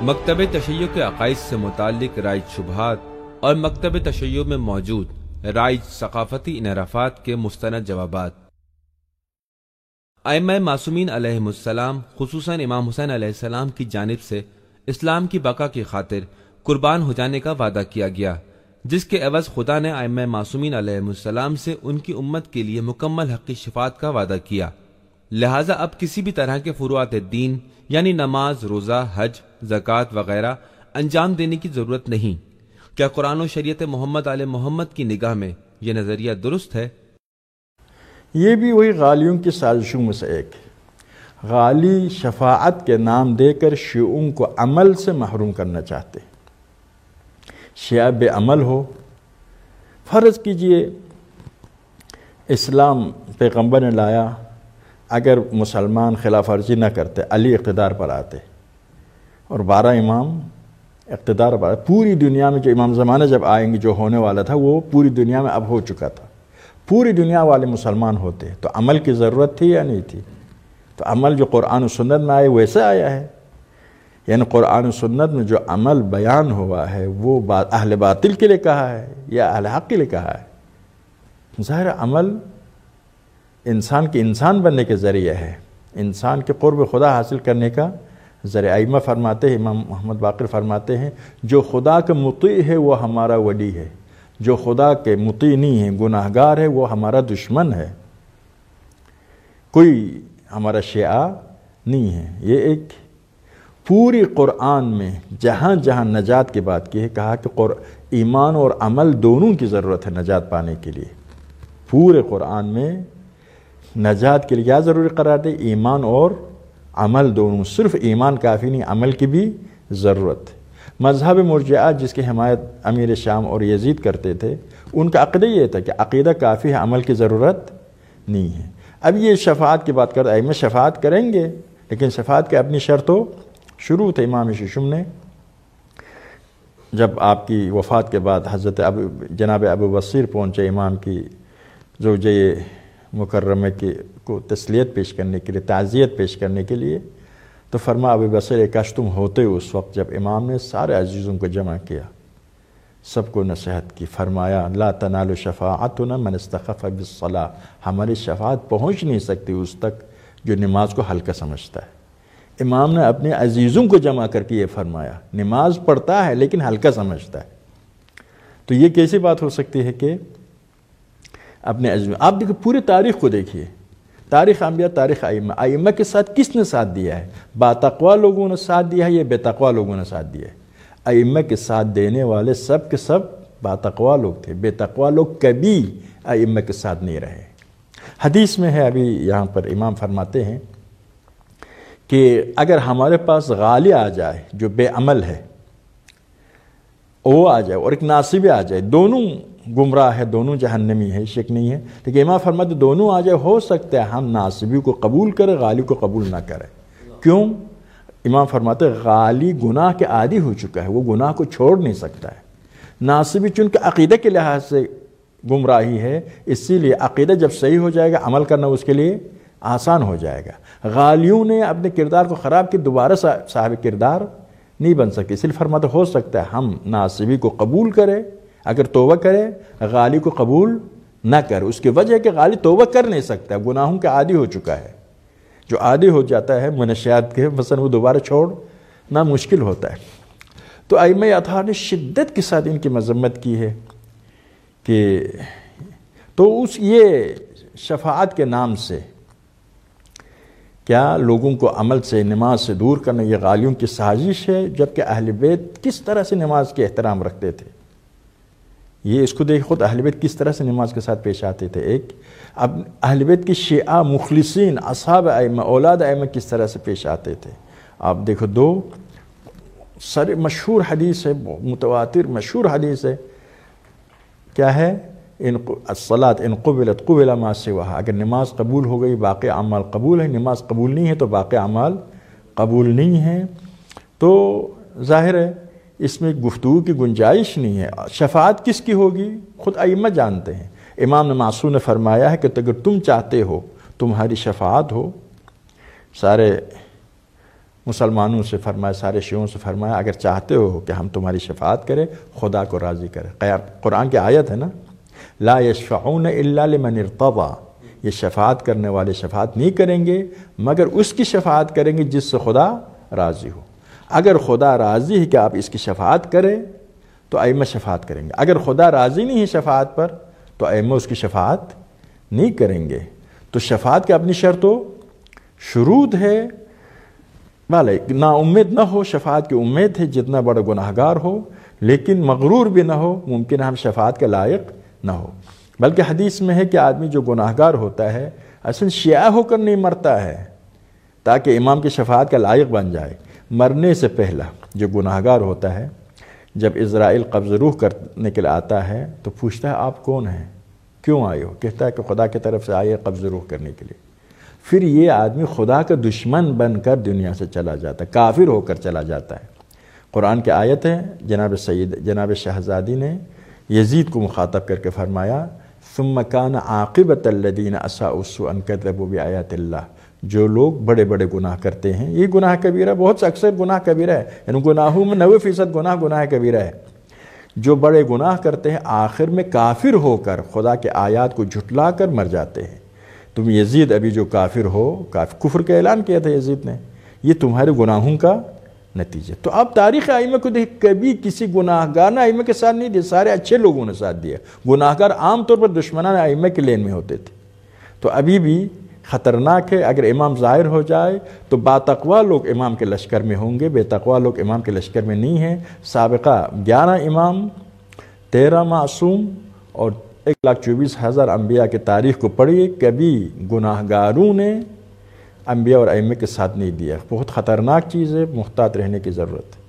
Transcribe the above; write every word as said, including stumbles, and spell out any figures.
مکتب تشیع کے عقائد سے متعلق رائج شبہات اور مکتب تشیع میں موجود رائج ثقافتی انحرافات کے مستند جوابات۔ ائمہ معصومین علیہم السلام خصوصاً امام حسین علیہ السلام کی جانب سے اسلام کی بقا کی خاطر قربان ہو جانے کا وعدہ کیا گیا، جس کے عوض خدا نے ائمہ معصومین علیہم السلام سے ان کی امت کے لیے مکمل حقی شفاعت کا وعدہ کیا۔ لہٰذا اب کسی بھی طرح کے فروعات دین یعنی نماز، روزہ، حج، زکوٰۃ وغیرہ انجام دینے کی ضرورت نہیں۔ کیا قرآن و شریعت محمد آل محمد کی نگاہ میں یہ نظریہ درست ہے؟ یہ بھی وہی غالیوں کی سازشوں میں سے ایک ہے۔ غالی شفاعت کے نام دے کر شیعوں کو عمل سے محروم کرنا چاہتے ہیں۔ شیعہ بے عمل ہو، فرض کیجئے اسلام پیغمبر نے لایا، اگر مسلمان خلاف ورزی نہ کرتے، علی اقتدار پر آتے اور بارہ امام اقتدار پر آتے، پوری دنیا میں جو امام زمانہ جب آئیں گے جو ہونے والا تھا وہ پوری دنیا میں اب ہو چکا تھا، پوری دنیا والے مسلمان ہوتے، تو عمل کی ضرورت تھی یا نہیں تھی؟ تو عمل جو قرآن و سنت میں آئے ویسے آیا ہے، یعنی قرآن و سنت میں جو عمل بیان ہوا ہے وہ اہل باطل کے لیے کہا ہے یا اہل حق کے لیے کہا ہے؟ ظاہر عمل انسان کے انسان بننے کے ذریعہ ہے، انسان کے قرب خدا حاصل کرنے کا ذریعہ۔ ائمہ فرماتے ہیں، امام محمد باقر فرماتے ہیں، جو خدا کے مطیع ہے وہ ہمارا ولی ہے، جو خدا کے مطیع نہیں ہے، گناہ گار ہے، وہ ہمارا دشمن ہے، کوئی ہمارا شیعہ نہیں ہے۔ یہ ایک پوری قرآن میں جہاں جہاں نجات کی بات کی ہے، کہا کہ ایمان اور عمل دونوں کی ضرورت ہے نجات پانے کے لیے۔ پورے قرآن میں نجات کے لیے کیا ضروری قرار دے؟ ایمان اور عمل دونوں، صرف ایمان کافی نہیں، عمل کی بھی ضرورت ہے۔ مذہب مرجعہ جس کی حمایت امیر شام اور یزید کرتے تھے، ان کا عقیدہ یہ تھا کہ عقیدہ کافی ہے، عمل کی ضرورت نہیں ہے۔ اب یہ شفاعت کی بات کرتے، ائمہ شفاعت کریں گے، لیکن شفاعت کے اپنی شرطوں شروع تھے۔ امام ششم نے جب آپ کی وفات کے بعد حضرت ابو جناب ابو بصیر پہنچے امام کی زوجہ مکرمہ کی کو تسلیت پیش کرنے کے لیے، تعزیت پیش کرنے کے لیے، تو فرما ابو بصیر کاش تم ہوتے اس وقت جب امام نے سارے عزیزوں کو جمع کیا، سب کو نصیحت کی، فرمایا لا تنال شفاعتنا من استخف بالصلاۃ، ہماری شفاعت پہنچ نہیں سکتی اس تک جو نماز کو ہلکا سمجھتا ہے۔ امام نے اپنے عزیزوں کو جمع کر کے یہ فرمایا، نماز پڑھتا ہے لیکن ہلکا سمجھتا ہے۔ تو یہ کیسی بات ہو سکتی ہے کہ اپنے عزیزوں، آپ دیکھیں پوری تاریخ کو دیکھیے، تاریخ انبیاء، تاریخ ائمہ، ائمہ کے ساتھ کس نے ساتھ دیا ہے؟ با تقوی لوگوں نے ساتھ دیا ہے یا بے تقوی لوگوں نے ساتھ دیا ہے؟ ائمہ کے ساتھ دینے والے سب کے سب با تقوی لوگ تھے، بے تقوی لوگ کبھی ائمہ کے ساتھ نہیں رہے۔ حدیث میں ہے، ابھی یہاں پر امام فرماتے ہیں کہ اگر ہمارے پاس غالی آ جائے جو بے عمل ہے، وہ آ جائے اور ایک ناصبی آ جائے، دونوں گمراہ ہے، دونوں جہنمی ہے، شک نہیں ہے، لیکن امام فرماتے دونوں آ جائے، ہو سکتا ہے ہم ناصبی کو قبول کریں، غالی کو قبول نہ کریں۔ کیوں؟ امام فرماتے غالی گناہ کے عادی ہو چکا ہے، وہ گناہ کو چھوڑ نہیں سکتا ہے۔ ناصبی چونکہ عقیدہ کے لحاظ سے گمراہی ہے، اسی لیے عقیدہ جب صحیح ہو جائے گا، عمل کرنا اس کے لیے آسان ہو جائے گا۔ غالیوں نے اپنے کردار کو خراب کی، دوبارہ صاحب کردار نہیں بن سکتے، اس لیے فرماتے ہو سکتا ہے ہم ناصبی کو قبول کریں، اگر توبہ کرے، غالی کو قبول نہ کرے۔ اس کی وجہ ہے کہ غالی توبہ کر نہیں سکتا، گناہوں کا عادی ہو چکا ہے۔ جو عادی ہو جاتا ہے منشیات کے، مثلا وہ دوبارہ چھوڑنا مشکل ہوتا ہے۔ تو ائمہ اطہار نے شدت کے ساتھ ان کی مذمت کی ہے کہ تو اس یہ شفاعت کے نام سے کیا لوگوں کو عمل سے، نماز سے دور کرنا، یہ غالیوں کی سازش ہے، جبکہ اہل بیت کس طرح سے نماز کے احترام رکھتے تھے۔ یہ اس کو دیکھ خود اہل بیت کس طرح سے نماز کے ساتھ پیش آتے تھے۔ ایک اب اہل بیت کی شیعہ مخلصین اصحاب ائمہ، اولاد ائمہ کس طرح سے پیش آتے تھے۔ آپ دیکھو دو سر مشہور حدیث ہے، متواتر مشہور حدیث ہے، کیا ہے؟ ان الصلاۃ ان قبلت قبل ما سواها، اگر نماز قبول ہو گئی باقی اعمال قبول ہے، نماز قبول نہیں ہے تو باقی اعمال قبول نہیں ہیں۔ تو ظاہر ہے اس میں گفتگو کی گنجائش نہیں ہے۔ شفاعت کس کی ہوگی؟ خود ائمہ جانتے ہیں۔ امام معصوم نے فرمایا ہے کہ اگر تم چاہتے ہو تمہاری شفاعت ہو، سارے مسلمانوں سے فرمایا، سارے شیعوں سے فرمایا اگر چاہتے ہو کہ ہم تمہاری شفاعت کریں، خدا کو راضی کرے۔ قرآن کی آیت ہے نا، لا یشفعون الا لمن ارتضی، یہ شفاعت کرنے والے شفاعت نہیں کریں گے مگر اس کی شفاعت کریں گے جس سے خدا راضی ہو۔ اگر خدا راضی ہے کہ آپ اس کی شفاعت کریں تو ائمہ شفاعت کریں گے، اگر خدا راضی نہیں ہے شفاعت پر تو ائمہ اس کی شفاعت نہیں کریں گے۔ تو شفاعت کی اپنی شرط و شروط ہے، بھلے نا امید نہ ہو، شفاعت کی امید ہے جتنا بڑا گناہگار ہو، لیکن مغرور بھی نہ ہو، ممکن ہے ہم شفاعت کے لائق نہ ہو۔ بلکہ حدیث میں ہے کہ آدمی جو گناہگار ہوتا ہے اصل شیعہ ہو کر نہیں مرتا ہے تاکہ امام کی شفاعت کا لائق بن جائے۔ مرنے سے پہلا جو گناہگار ہوتا ہے، جب عزرائیل قبض روح کرنے کے لیے آتا ہے تو پوچھتا ہے آپ کون ہیں، کیوں آئے ہو؟ کہتا ہے کہ خدا کی طرف سے آئے قبض روح کرنے کے لیے۔ پھر یہ آدمی خدا کا دشمن بن کر دنیا سے چلا جاتا ہے، کافر ہو کر چلا جاتا ہے۔ قرآن کی آیت ہے، جناب سید جناب شہزادی نے یزید کو مخاطب کر کے فرمایا ثم کان عاقبۃ الذین اساءوا السوء ان کذبوا بآیات اللہ، جو لوگ بڑے بڑے گناہ کرتے ہیں، یہ گناہ کبیرہ بہت سے اکثر گناہ کبیرہ ہے، یعنی گناہوں میں نوے فیصد گناہ گناہ کبیرہ ہے، جو بڑے گناہ کرتے ہیں آخر میں کافر ہو کر خدا کے آیات کو جھٹلا کر مر جاتے ہیں۔ تم یزید ابھی جو کافر ہو، کفر کا اعلان کیا تھا یزید نے، یہ تمہارے گناہوں کا نتیجہ۔ تو اب تاریخ ائمہ کو دیکھ، کبھی کسی گناہگار نے ائمہ کے ساتھ نہیں دیا، سارے اچھے لوگوں نے ساتھ دیا۔ گناہگار عام طور پر دشمنان ائمہ کے لین میں ہوتے تھے۔ تو ابھی بھی خطرناک ہے، اگر امام ظاہر ہو جائے تو باتقوا لوگ امام کے لشکر میں ہوں گے، بے تقوا لوگ امام کے لشکر میں نہیں ہیں۔ سابقہ گیارہ امام، تیرہ معصوم اور ایک لاکھ چوبیس ہزار انبیاء کی تاریخ کو پڑھیے، کبھی گناہگاروں نے انبیاء اور ائمہ کے ساتھ نہیں دیا۔ بہت خطرناک چیز ہے، محتاط رہنے کی ضرورت ہے۔